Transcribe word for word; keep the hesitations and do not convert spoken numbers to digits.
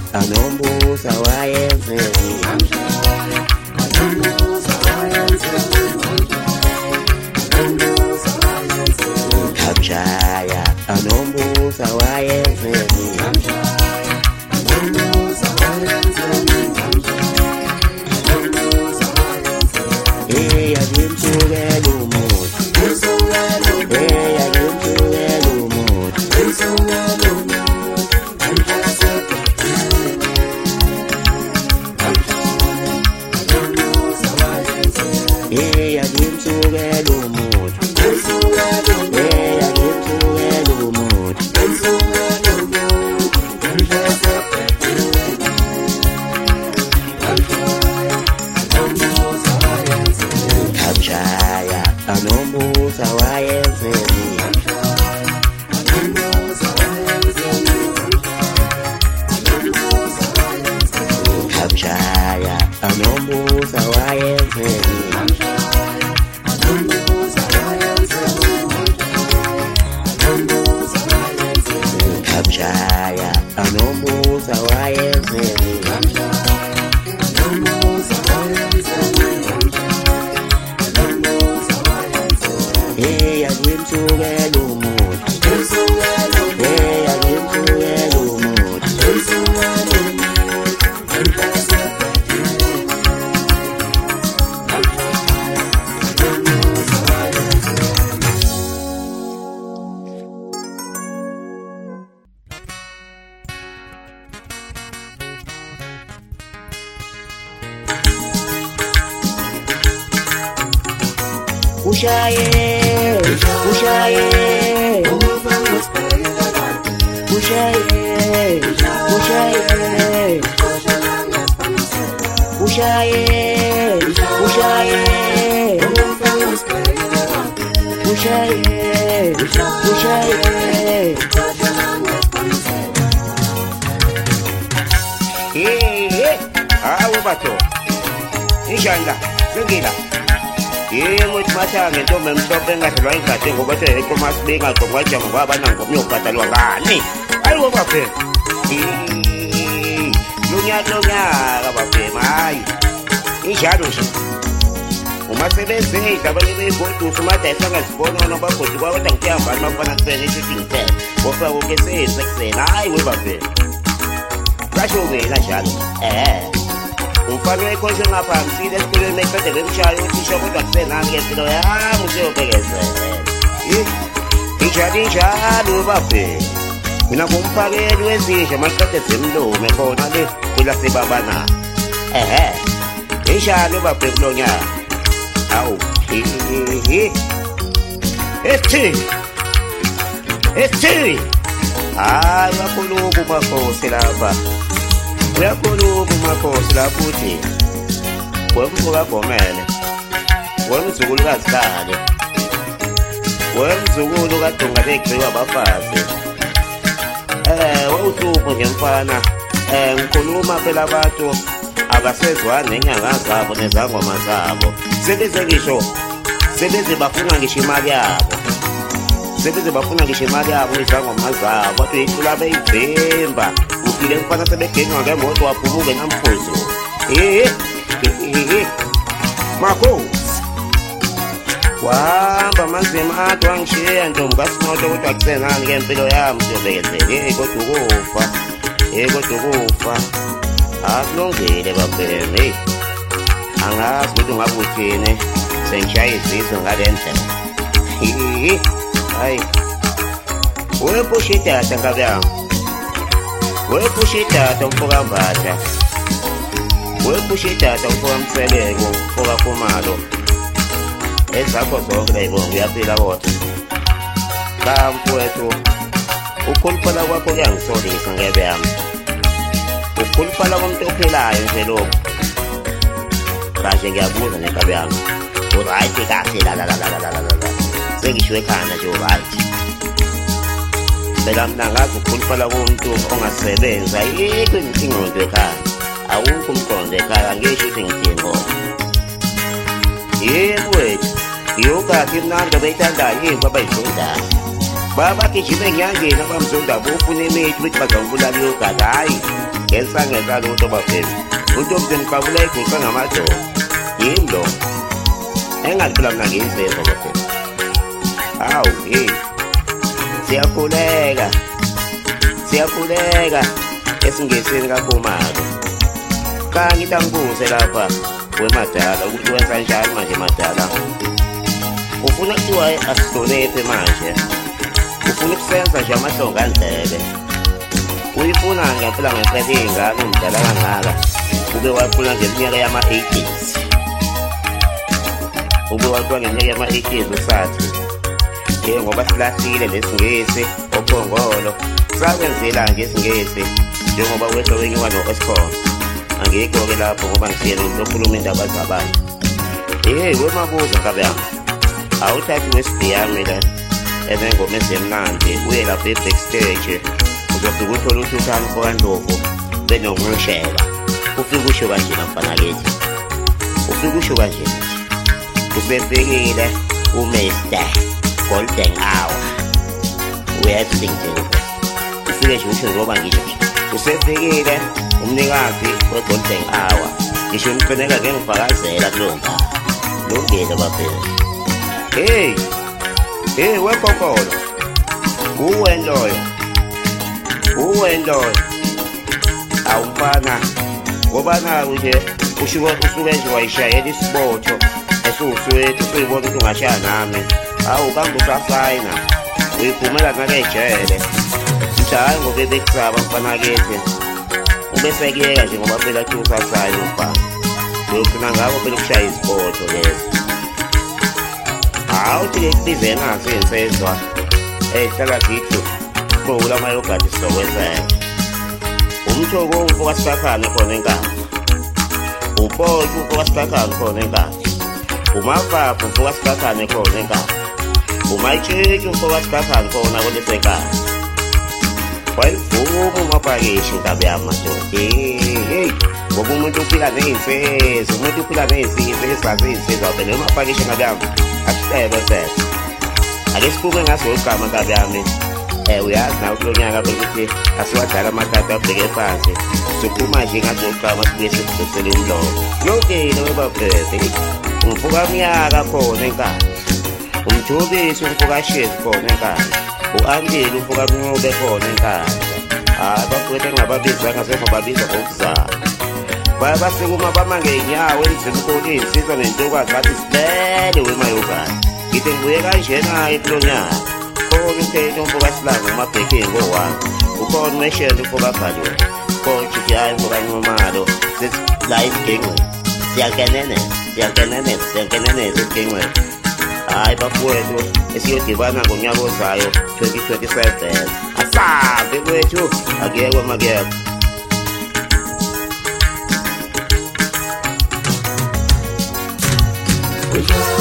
anombuza wayenzeni Kamshaya anombuza wayenzeni Hey, I give to the mood. Hey, I give to the mood. Hey, I give to the mood. Hey, I give to the mood. Kamshaya anombuza wayenzeni Kamshaya anombuza wayenzeni Kamshaya anombuza wayenzeni Hey, I give to the mood. Hey, I give to the mood. Ushaye, ushaye, ushaye, ushaye, ushaye, ushaye, ushaye, ushaye. Hey, hey, ah, ubato, inshanga, sungila. Yebo mathange ntombe mhlophe engahlelwa ingadi ngoba ethe komasibinga gqokwaja ngoba abanango myobhadalwa ngani ayiwo bafema lunyaka lonyaka bafema hayi injalo nje uma sebenzisa abanye beyigodusa umadayisa angazibona nobagodi kwakodwa ngiyahambani bafana kusene isithi ngithele ngoba konke seyise kusena hayi we bafema kasho wena njalo eh umfana wekhonje ngaphambi esikoleni meqede bemshayo uthisha kodwa kusena ngempilo yami useyobhekezela injalo injalo bafema mina kumphakeli wezinja maqede zemlome khona le kula sebabana ehe injalo bafema kulonyaka awu ethi ethi hayi bakhuluku makhosi lapha uyakhuluku makhosi lapho uthi wemvuka Gomele wemzukulu kaZihlale wemzukulu kaDunga legciwa abafazi eh wawuhlupho nje mfana eh ngikhuluma phela abantu abasezwana nenyanga zabo nezangoma zabo sebeze ngisho sebeze bafuna ngisho imali yabo sebeze bafuna ngisho imali yabo nezangoma zabo bathi icula beyivimba ufile mfana sebegenywa ngemoto waphumuke namphuzo eh makhosi wahamba manzima athi wangishiya ntombi kaSinoto kodwa kusenani ngempilo yami siyobekezela eh kodwa ukufa eh kodwa ukufa akulungile bafana hey angazi ukuthi ngabuthini sengishaya izizwe ngalendlela hayi wepusha idatha ngabuyami wepusha idatha umfoka Mbatha wepusha idatha umfoka Mseleko umfoka Khumalo ezakho zonke layibonga uyaphila kodwa kamfowethu ukhuluphala kwakho kuyangisolisa ngebe yami ukhuluphala komuntu ophilayo nje lokho kahle ngiyabuza nenkabe yami uright kahle la la la la la la sengisho ekhanda nje uright phela mina ngazi ukhuluphala komuntu ongasebenza ayikho inkingo ekhaya awukho umqondo ekhaya ngisho ukuthi ngidingo yebo wethu yokathi mnandi beyithanda yini babayifunda baba gijime nyangeni abamzonda bofuna imithi ukuthi bazawubulala yokathi hayi ngesangeza lutho bafethu uNtombi niqabula iguqa ngamadoda yini lo engaphila mina ngiyizezwa bafethu hawu hey siyakhuleka siyakhuleka esingesini kakhumalo kangithi angibuze lapha wemadala ukuthi wenza njani manje madala ufuna kuthiwa asihloniphe manje ufuna ukusenza nje amahlonga andlebe uyifuna ngempela ngempela iy'ngane umdala kangaka ube wakhula ngeminyaka yama-eighties ube wakhula ngeminyaka yama-eighties usathi njengoba silahlile lesingisi ophongolo sakwenzela nje isingisi njengoba wehlo wenyuka no-escom angikho-ke lapho ngoba ngisiyena umuntu okhuluma indaba zabantu ehe wemabuza kabe yami awuthathi wesibhiyami la enengoma ezemnandi uye lapho e-backstage uzofika uthole uthuthani fokandlovu benongqoshela ufike usho kanje namfana kithi ufike usho kanje usefikile umister golden hour uyasingile ufike nje usho ngoba ngisho usefikile umnikazi we-golden hour ngisho umqineka ke ngifakazela kulowo ndawo lungile baphela hey hey wekokolo uwe loyo uwe loyo awumfana ngoba nawe nje ushuka usuke nje wayishayela isibotho esuwuswethu usuyibona ukuthi ungashaya nami awu kambe usasayina uyiphumela nakejele mshaye ngoba bekusaba mfana kithi ubesekiyeka nje ngoba phela kuthi usasayina umfana uyogcina ngabo phela ukushaya izibotho lezo hawu thi-ke kubize ngase insezwa eyihlala kithi kula amayogadi sizokwenzeka umthoko umfoka sibakhane khona enkani upotsho umfoka sibakhane khona enkani umavaphu umfoka sibakhane khona enkani umayitshitshi umfoka sibakhane khona kulesenkani wayivuma umabhakishi inkabi yamadoda hey ngoba umuntu uphila ney'nsizwa umuntu uphila ney'nsizwa ezazi iy'nsizwa vele umabhakishi inkabi yami asitebe sese ake sibuke ngaso igama inkabi yami Eh uyazi nawe kulo nyaka bekuthi asiwadala amathathu abheke phansi sokhuluma nje ngazoqama sibuye sikudosele umlomo yonke webaphethe umfuka mnyaka khona enkani umthobisi umfuka shezi khona enkani u-andile umfuka mncube khona enkani hayi bafowethu engababiza ngasemva babiza ngokuzala bayabasekuma bama ngey'nyawo enzima ukona iy'nsizwa nentokwazi bathi silele wemayogani ngithi ngibuye kanjenayo kulo nyaka khona uphethe umfoka silanga umabhekeni ngowami ukhona umeshele umfoka bhaliwe khona uthi hayi umfoka ncomalo sithi la esigengweni siyakenene siyakenene siyakeneneza esigengweni hayi bafowethu esiyodibana ngonyaka ozayo twenty twenty-seven asabe kwethu akekho makekho